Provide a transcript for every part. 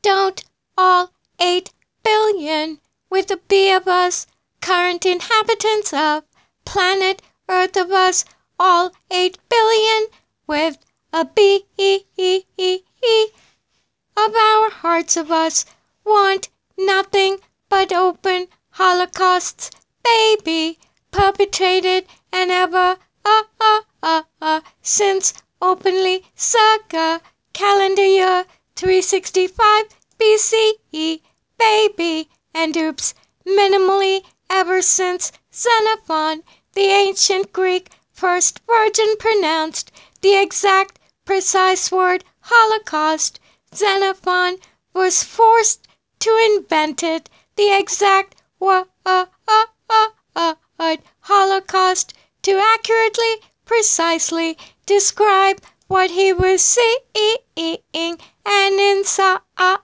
Don't all 8 billion with a B of us, current inhabitants of planet Earth of us, all 8 billion with a B of our hearts of us, want nothing but open holocausts, baby, perpetrated and ever, since openly circa calendar year 365 BCE, baby, and oops, minimally ever since Xenophon, the ancient Greek first virgin pronounced the exact precise word Holocaust. Xenophon was forced to invent it, the exact word Holocaust, to accurately, precisely describe what he was seeing, and inside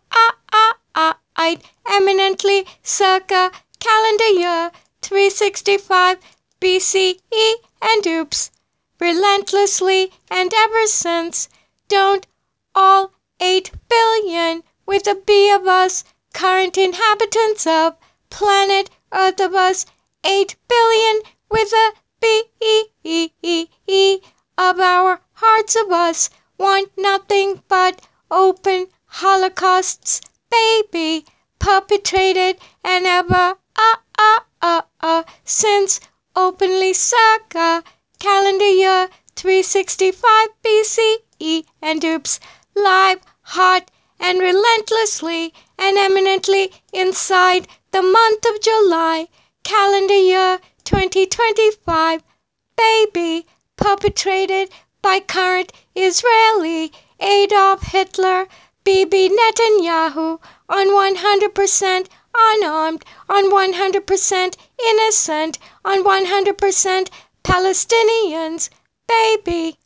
eminently circa calendar year 365 BCE, and oops, relentlessly and ever since, don't all 8 billion with a B of us, current inhabitants of planet Earth of us, 8 billion with a B of our hearts of us, want nothing but open holocausts, baby, perpetrated and ever, since openly circa calendar year 365 BCE, and oops, live, hot, and relentlessly and eminently inside the month of July, calendar year 2025, baby, perpetrated by current Israeli Adolf Hitler, Bibi Netanyahu, on 100% unarmed, on 100% innocent, on 100% Palestinians, baby.